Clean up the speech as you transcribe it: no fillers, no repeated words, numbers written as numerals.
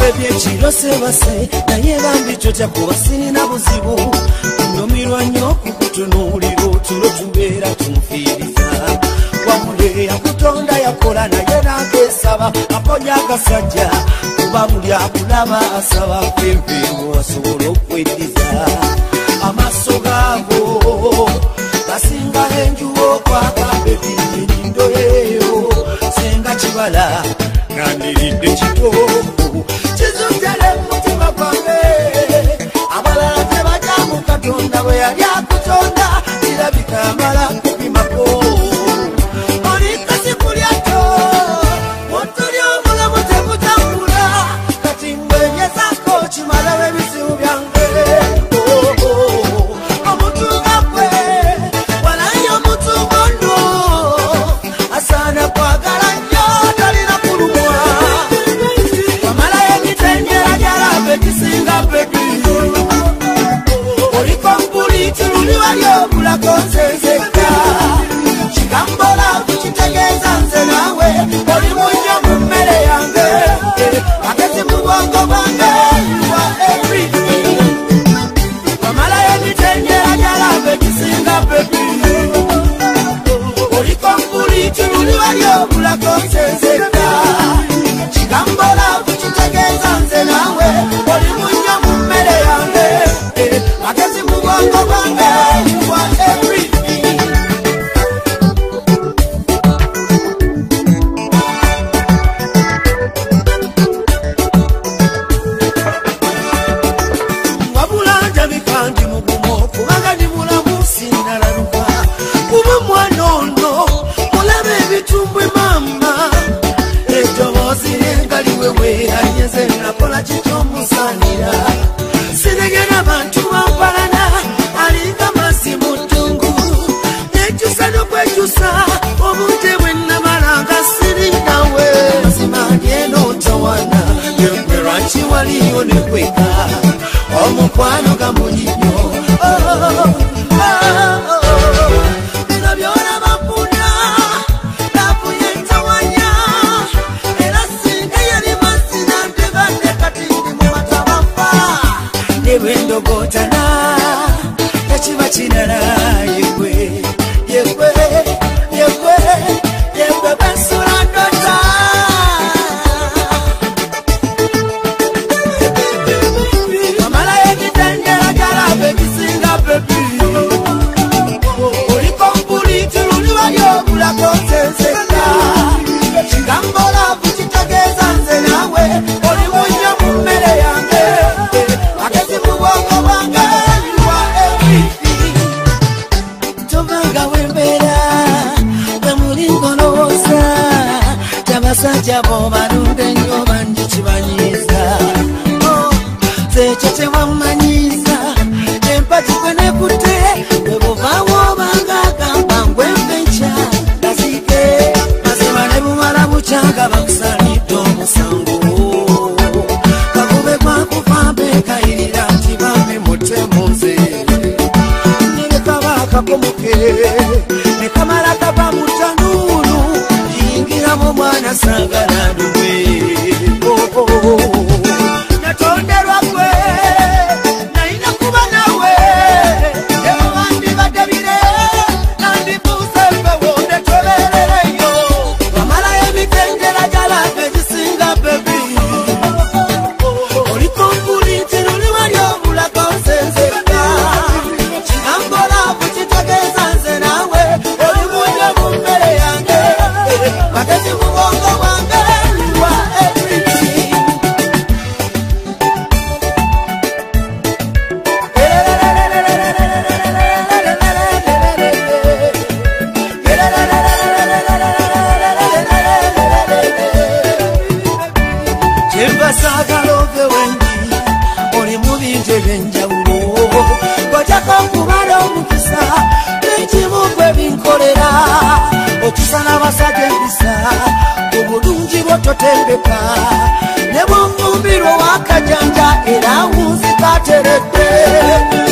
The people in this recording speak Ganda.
Chiro sebase na yebambi chocha kuwasini na buzibu Kunyumirwa nyoku kutunuliro tulo tubera tumfiriza Wamule ya kutonda ya kola na yena kesaba Aponya kasajja Kubamuli ya kulama asaba Kempengo wasolo kwediza Amaso gago Basinga enjuo kwa kabebi Nindo yeyo Senga chibala Nandirinde chitoku Chizutele mutima kwange Abalala tebajamu katonda we yali akutonda Kirabika amala kupimako Olikasi kulyato Mutuli omulamu tekutambula Kati mwenyezako chimala webisimu byange Omutunga kwe walayo mutungondo Asana kwagala nnyo talina kulumwa Kisinga baby Oliko mpuli tiruliwa yobula konsezeka Chikambola kuchitegeza nze nawe Oli munyo mummere yange Akezi mubongo bange You are everything Wamala yebitengera jalabe kisinga baby Oliko mpuli tiruliwa yobula konsezeka Chikambola kuchitegeza nze nawe Oli munyo mummere yange Akezi mubongo bange You are everything Wabula njabika ndi mugumo Kubanga ndi mulamu sinalaluka Kuba mwanono Mulabe ebitumbwe mama Ejobozi nengali wewe Anyeze nakola chitomusanira Sinegena bantu wampalana Alinga masi mutungu Nechusa nokwechusa Obute wena malanga siri nawe Mazimani eno tawana Yemperanchi waliyo nekweka Omukwano gamulinyo Bino byona mapuna Lapu yentawanya Era singa yali masina Ndebande katindi mumatabamba Nebendo gotana Yachiba chinara Yekwe Yekwe Yekwe Yekwe Basura ndota Kamala yekitengera jalabe kisinga baby Oliko mpuli tiruliwa yobula konsezeka Chikambola kuchitegeza nze nawe Oli munyo mummere yange Akezi mubongo bange You are everything Tovanga wembera Wemulingo lowoza Tabasajja bo balunde nnyo bangi kibanyiiza Zekyo tewamanyiiza Empati kwe nekute Bwe buvaawo banga agamba ngwembenkya Gazike Mazima ne bumala bukyanga bakusalidde omusango Kakube kwakufa bekayirira nti bambi mutemu nze Ne kaba akakomoke Ne kamala kava mu ttanuulu Yingiramu mwana saagala nduwe Natonderwa gwe Nalina kuba nawe Ebo bandi badabire Nandibuuze mbewo netolerereyo Wamala ebitengera jalabe kisinga baby Oliko mpuli tiruliwa lyobula konsezeka Chikambola kuchitegeza nze nawe Oli munyo mummere yange Akezi mubongo wange You are everything Chembasagala ove wengi Oli mubintu ebyenjawulo Kojako kubala omukisa N'ekimu gwe binkolera Okisa n'abasajja empisa Obulungi bw'ototendeka Ne bw'ofumbirwa wakajanja Era wunzika teredde